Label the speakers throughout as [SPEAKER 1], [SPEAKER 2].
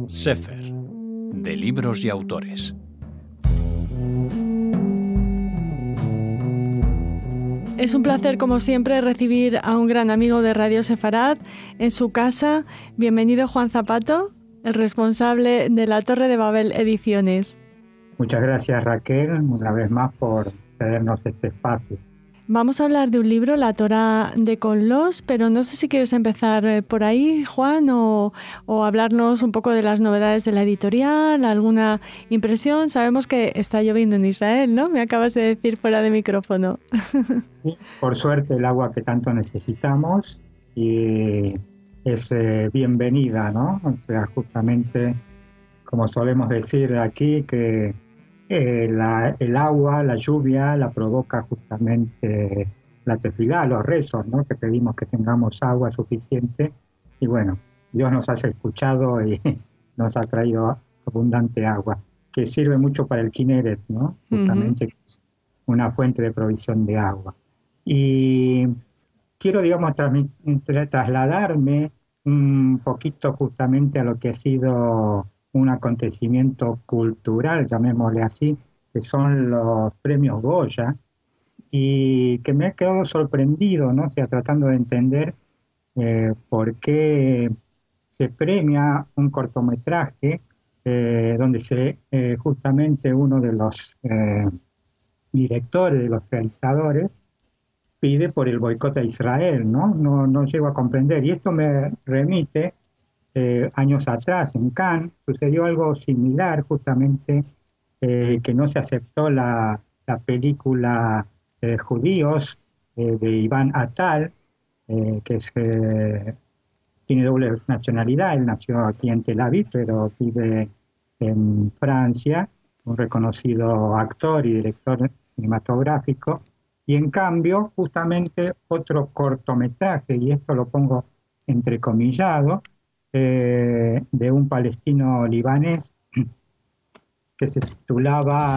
[SPEAKER 1] Sefer, de libros y autores.
[SPEAKER 2] Es un placer, como siempre, recibir a un gran amigo de Radio Sefarad en su casa. Bienvenido, Juan Zapato, el responsable de la Torre de Babel Ediciones.
[SPEAKER 3] Muchas gracias, Raquel, una vez más por cedernos este espacio.
[SPEAKER 2] Vamos a hablar de un libro, La Torá de Conlos, pero no sé si quieres empezar por ahí, Juan, o hablarnos un poco de las novedades de la editorial, alguna impresión. Sabemos que está lloviendo en Israel, ¿no? Me acabas de decir fuera de micrófono.
[SPEAKER 3] Sí, por suerte, el agua que tanto necesitamos y es bienvenida, ¿no? O sea, justamente, como solemos decir aquí, que el agua, la lluvia, la provoca justamente la tefilá, los rezos, ¿no? Que pedimos que tengamos agua suficiente. Y bueno, Dios nos ha escuchado y nos ha traído abundante agua, que sirve mucho para el Kineret, ¿no? Justamente una fuente de provisión de agua. Y quiero, digamos, trasladarme un poquito justamente a lo que ha sido un acontecimiento cultural, llamémosle así, que son los premios Goya, y que me ha quedado sorprendido, ¿no? O sea, tratando de entender por qué se premia un cortometraje donde justamente uno de los directores, de los realizadores, pide por el boicot a Israel, ¿no? No llego a comprender. Y esto me remite años atrás en Cannes, sucedió algo similar, justamente que no se aceptó la película Judíos de Iván Attal, que tiene doble nacionalidad. Él nació aquí en Tel Aviv, pero vive en Francia, un reconocido actor y director cinematográfico. Y en cambio, justamente otro cortometraje, y esto lo pongo entrecomillado, de un palestino libanés que se titulaba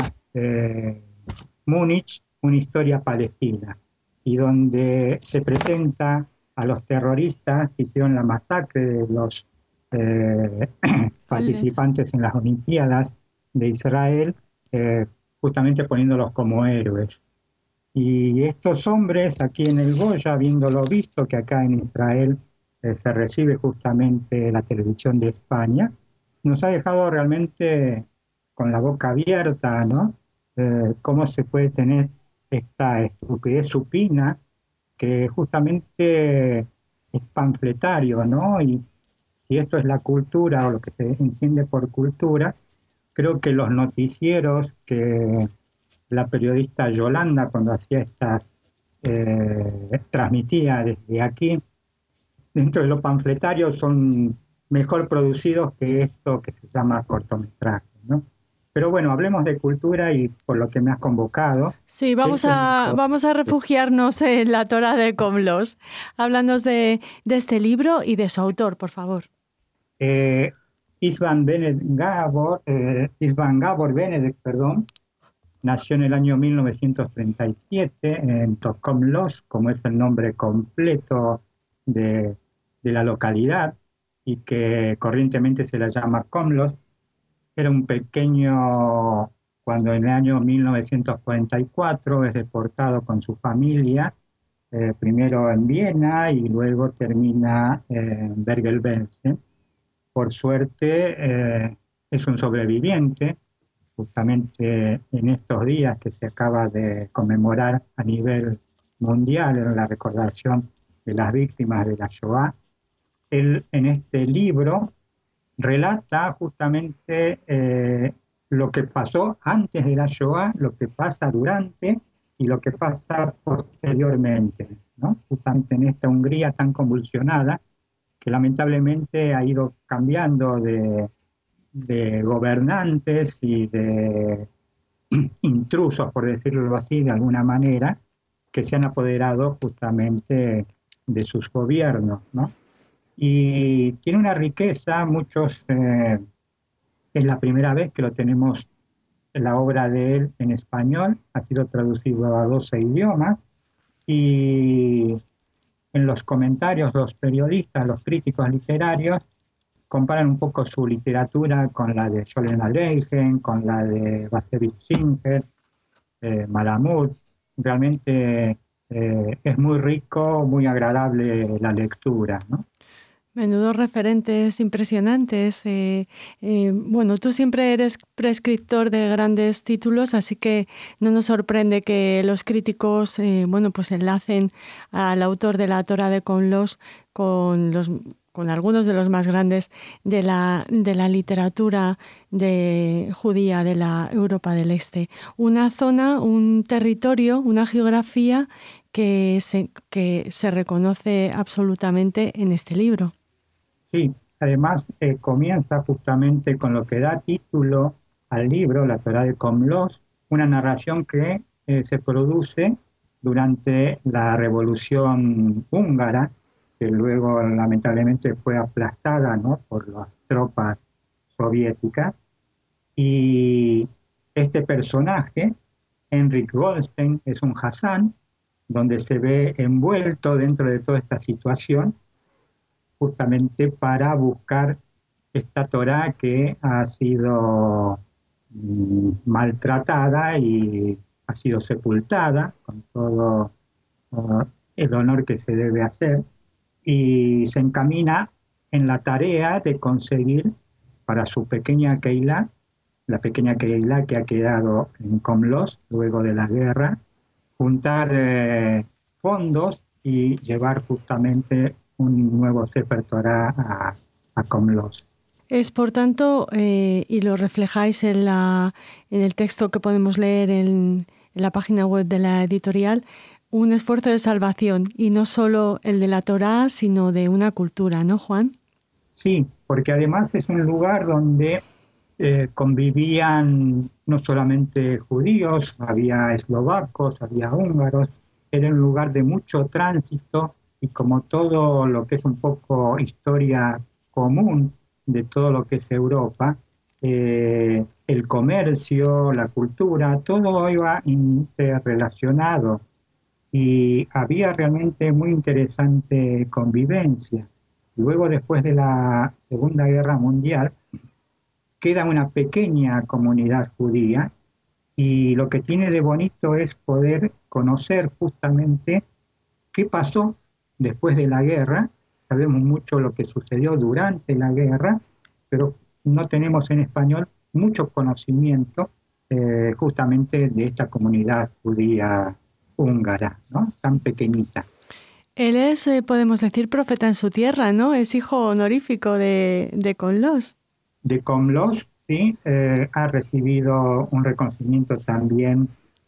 [SPEAKER 3] Múnich, una historia palestina, y donde se presenta a los terroristas que hicieron la masacre de los participantes en las Olimpiadas de Israel, justamente poniéndolos como héroes. Y estos hombres aquí en el Goya, habiéndolo visto que acá en Israel se recibe justamente la televisión de España, nos ha dejado realmente con la boca abierta, ¿no? Cómo se puede tener esta estupidez supina que justamente es panfletario, ¿no? Y si esto es la cultura o lo que se entiende por cultura, creo que los noticieros que la periodista Yolanda, cuando hacía estas, transmitía desde aquí, dentro de lo panfletario, son mejor producidos que esto que se llama cortometraje, ¿no? Pero bueno, hablemos de cultura y por lo que me has convocado.
[SPEAKER 2] Sí, vamos a refugiarnos en la Torá de Conlos. Háblanos de este libro y de su autor, por favor.
[SPEAKER 3] István Gabor Benedek, nació en el año 1937 en Tocomlos, como es el nombre completo de la localidad, y que corrientemente se la llama Comlos. Era un pequeño, cuando en el año 1944 es deportado con su familia, primero en Viena y luego termina en Bergen-Belsen. Por suerte es un sobreviviente, justamente en estos días que se acaba de conmemorar a nivel mundial en la recordación de las víctimas de la Shoah. Él en este libro relata justamente lo que pasó antes de la Shoah, lo que pasa durante y lo que pasa posteriormente, ¿no? Justamente en esta Hungría tan convulsionada, que lamentablemente ha ido cambiando de gobernantes y de intrusos, por decirlo así, de alguna manera, que se han apoderado justamente de sus gobiernos, ¿no? Y tiene una riqueza, es la primera vez que lo tenemos, la obra de él en español, ha sido traducido a 12 idiomas, y en los comentarios los periodistas, los críticos literarios, comparan un poco su literatura con la de Jolene Aleingen, con la de Václav Singer, Malamud. Realmente es muy rico, muy agradable la lectura, ¿no?
[SPEAKER 2] Menudos referentes impresionantes. Bueno, tú siempre eres prescriptor de grandes títulos, así que no nos sorprende que los críticos, pues enlacen al autor de la Torá de Conlos con algunos de los más grandes de la literatura judía de la Europa del Este. Una zona, un territorio, una geografía que se reconoce absolutamente en este libro.
[SPEAKER 3] Sí, además comienza justamente con lo que da título al libro, la Torá de Komlos, una narración que se produce durante la Revolución Húngara, que luego lamentablemente fue aplastada, ¿no?, por las tropas soviéticas. Y este personaje, Henrik Goldstein, es un Hasán, donde se ve envuelto dentro de toda esta situación, justamente para buscar esta Torá que ha sido maltratada y ha sido sepultada con todo el honor que se debe hacer, y se encamina en la tarea de conseguir para su pequeña Keilah, la pequeña Keilah que ha quedado en Komlos luego de la guerra, juntar fondos y llevar justamente un nuevo Sefer Torah a Komlos.
[SPEAKER 2] Es, por tanto, y lo reflejáis en el texto que podemos leer en la página web de la editorial, un esfuerzo de salvación, y no solo el de la Torá, sino de una cultura, ¿no, Juan?
[SPEAKER 3] Sí, porque además es un lugar donde convivían no solamente judíos, había eslovacos, había húngaros, era un lugar de mucho tránsito, y como todo lo que es un poco historia común de todo lo que es Europa, el comercio, la cultura, todo iba interrelacionado y había realmente muy interesante convivencia. Luego, después de la Segunda Guerra Mundial, queda una pequeña comunidad judía, y lo que tiene de bonito es poder conocer justamente qué pasó después de la guerra. Sabemos mucho lo que sucedió durante la guerra, pero no tenemos en español mucho conocimiento justamente de esta comunidad judía húngara, ¿no?, tan pequeñita.
[SPEAKER 2] Él es, podemos decir, profeta en su tierra, ¿no? Es hijo honorífico de Komlos.
[SPEAKER 3] De Komlos, sí, ha recibido un reconocimiento también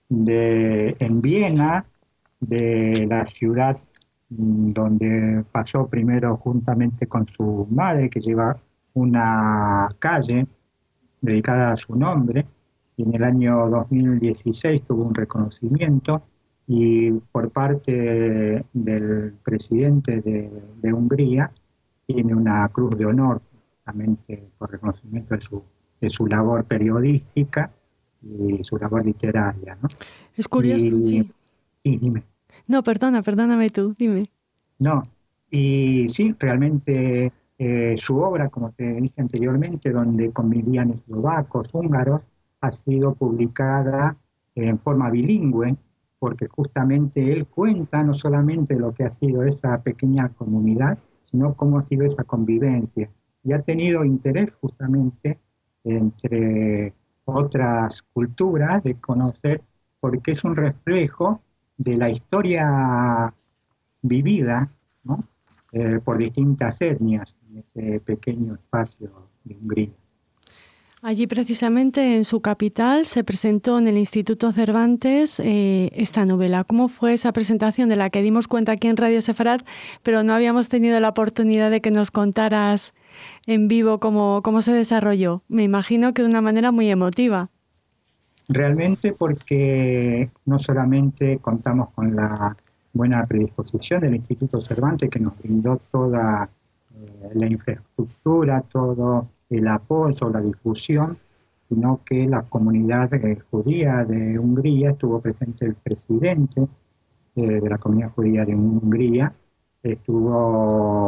[SPEAKER 3] en Viena, de la ciudad donde pasó primero juntamente con su madre, que lleva una calle dedicada a su nombre, y en el año 2016 tuvo un reconocimiento, y por parte del presidente de Hungría tiene una cruz de honor, justamente por reconocimiento de su labor periodística y su labor literaria, ¿no?
[SPEAKER 2] Es curioso, sí.
[SPEAKER 3] Sí, dime.
[SPEAKER 2] No, perdóname tú, dime.
[SPEAKER 3] No, y sí, realmente su obra, como te dije anteriormente, donde convivían eslovacos, húngaros, ha sido publicada en forma bilingüe, porque justamente él cuenta no solamente lo que ha sido esa pequeña comunidad, sino cómo ha sido esa convivencia. Y ha tenido interés justamente entre otras culturas de conocer, porque es un reflejo de la historia vivida, ¿no?, por distintas etnias en ese pequeño espacio de Hungría.
[SPEAKER 2] Allí, precisamente en su capital, se presentó en el Instituto Cervantes esta novela. ¿Cómo fue esa presentación, de la que dimos cuenta aquí en Radio Sefarad, pero no habíamos tenido la oportunidad de que nos contaras en vivo cómo se desarrolló? Me imagino que de una manera muy emotiva.
[SPEAKER 3] Realmente, porque no solamente contamos con la buena predisposición del Instituto Cervantes, que nos brindó toda la infraestructura, todo el apoyo, la difusión, sino que la comunidad judía de Hungría, estuvo presente el presidente de la comunidad judía de Hungría, estuvo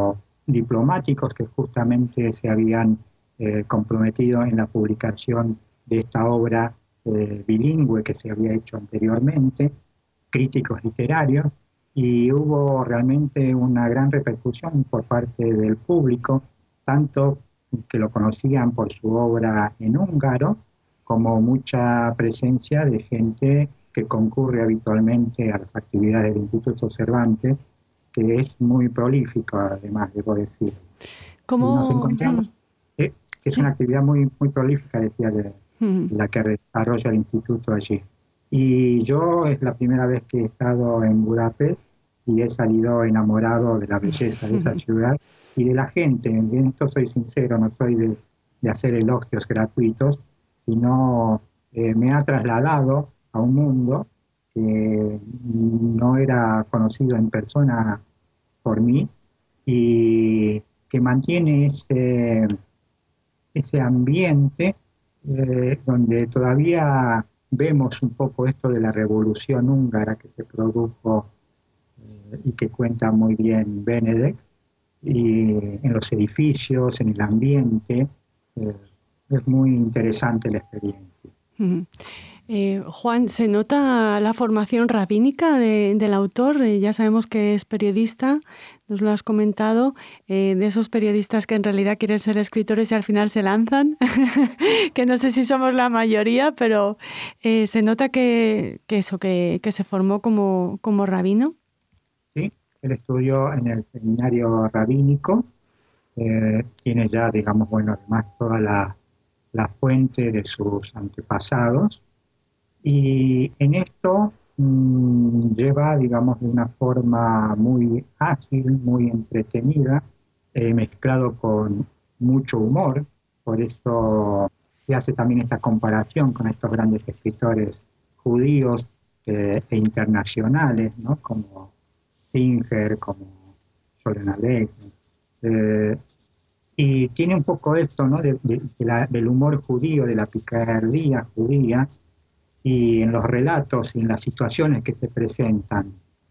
[SPEAKER 3] diplomáticos que justamente se habían comprometido en la publicación de esta obra bilingüe que se había hecho anteriormente, críticos literarios, y hubo realmente una gran repercusión por parte del público, tanto que lo conocían por su obra en húngaro, como mucha presencia de gente que concurre habitualmente a las actividades del Instituto Cervantes, que es muy prolífico, además, debo decir. Nos encontramos, que es una actividad muy, muy prolífica, decía, la que desarrolla el instituto allí. Y yo es la primera vez que he estado en Budapest y he salido enamorado de la belleza de esa ciudad y de la gente. En esto soy sincero, no soy de hacer elogios gratuitos, sino me ha trasladado a un mundo que no era conocido en persona por mí y que mantiene ese ambiente donde todavía vemos un poco esto de la revolución húngara que se produjo y que cuenta muy bien Benedek, y en los edificios, en el ambiente, es muy interesante la experiencia.
[SPEAKER 2] Juan, ¿se nota la formación rabínica del autor? Ya sabemos que es periodista, nos lo has comentado, de esos periodistas que en realidad quieren ser escritores y al final se lanzan, que no sé si somos la mayoría, pero ¿se nota que se formó como rabino?
[SPEAKER 3] Sí, él estudió en el seminario rabínico, tiene ya, digamos, además toda la fuente de sus antepasados, y en esto lleva, digamos, de una forma muy ágil, muy entretenida, mezclado con mucho humor. Por eso se hace también esta comparación con estos grandes escritores judíos e internacionales, ¿no? Como Singer, como Soren Aleichem. Y tiene un poco esto, ¿no? del humor judío, de la picardía judía, y en los relatos y en las situaciones que se presentan.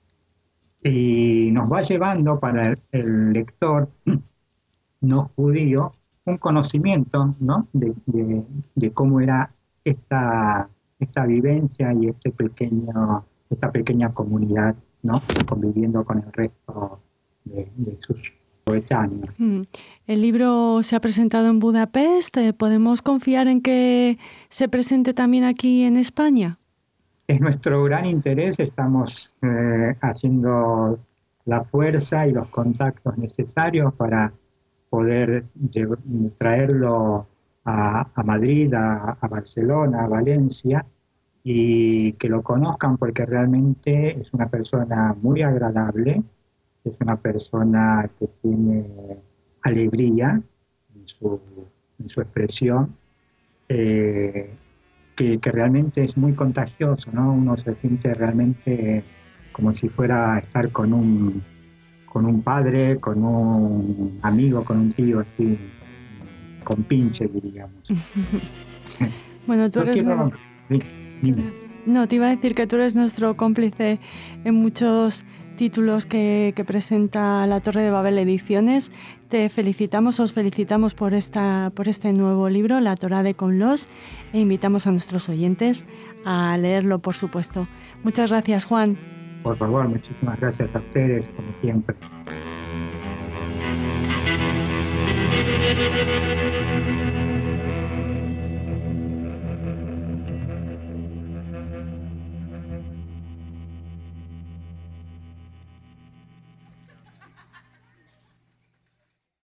[SPEAKER 3] Y nos va llevando para el lector no judío un conocimiento, ¿no? de cómo era esta vivencia y esta pequeña comunidad, ¿no? Conviviendo con el resto de sus coetáneos.
[SPEAKER 2] El libro se ha presentado en Budapest. ¿Podemos confiar en que se presente también aquí en España?
[SPEAKER 3] Es nuestro gran interés. Estamos haciendo la fuerza y los contactos necesarios para poder traerlo a Madrid, a Barcelona, a Valencia, y que lo conozcan, porque realmente es una persona muy agradable, es una persona que tiene alegría en su expresión, que realmente es muy contagioso, ¿no? Uno se siente realmente como si fuera a estar con un padre, con un amigo, con un tío, así, con pinche, diríamos.
[SPEAKER 2] Bueno, tú eres... No, te iba a decir que tú eres nuestro cómplice en muchos títulos que presenta La Torre de Babel Ediciones. Os felicitamos por este nuevo libro, La Torá de Conlos, e invitamos a nuestros oyentes a leerlo, por supuesto. Muchas gracias, Juan.
[SPEAKER 3] Por favor, muchísimas gracias a ustedes, como siempre.